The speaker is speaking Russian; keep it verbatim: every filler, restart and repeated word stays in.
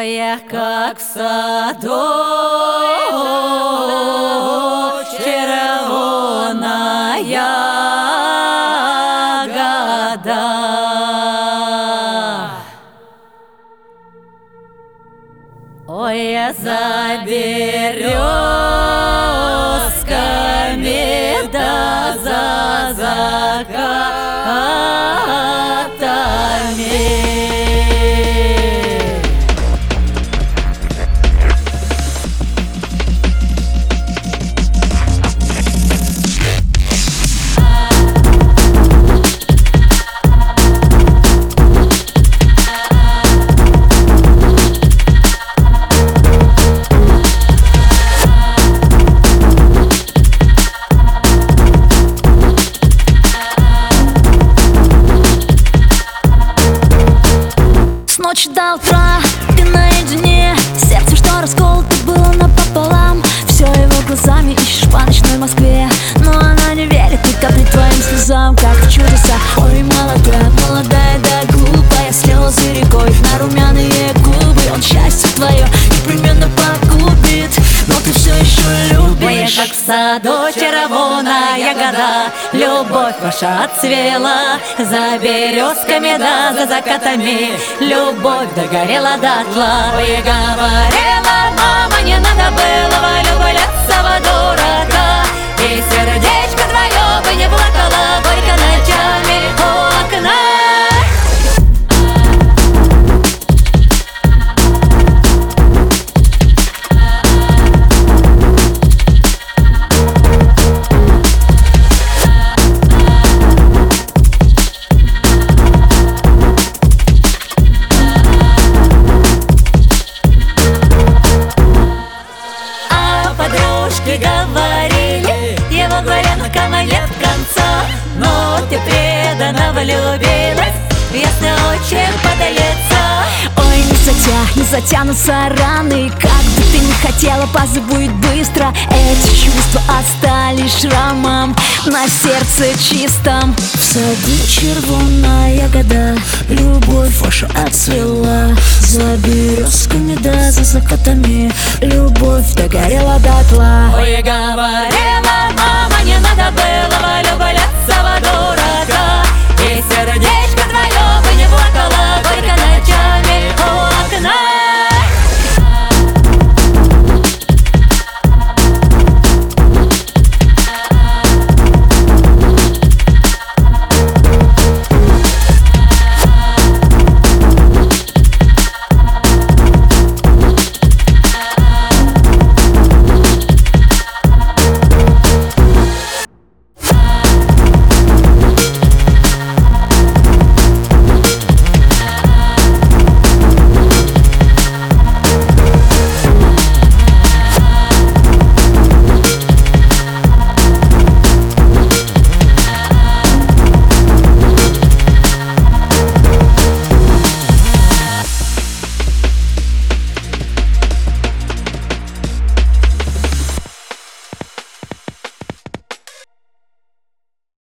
Ой, как в саду червона ягода. Ой, за березками да за закатами. Ночи до утра ты наедине, сердцем, что расколото было напополам. Все его глазами ищешь по ночной Москве, но она не верит ни капли твоим слезам, как в чудеса. Ой, молодая, молодая да глупая, слезы рекой на румяные губы. Он счастье твое непременно погубит, но ты все еще любишь. Ой, как в саду червона ягода, любовь ваша отцвела, за березками да за закатами любовь догорела дотла. Ой, говорила мама, не надо было влюбляться во дурака, и сердечко твое бы не плакало горько ночами у окна. Говорили, его главенкама нет конца, но ты преданно влюбилась в ясный очерк подлеца. Ой, не затя, не затянутся раны, как бы ты не хотела, позабудь быстро. Эти чувства остались шрамом на сердце чистом. В саду червона ягода, любовь ваша отцвела, за березками да за закатами любовь догорела дотла. Ой, говорила мама, не надо было влюбляться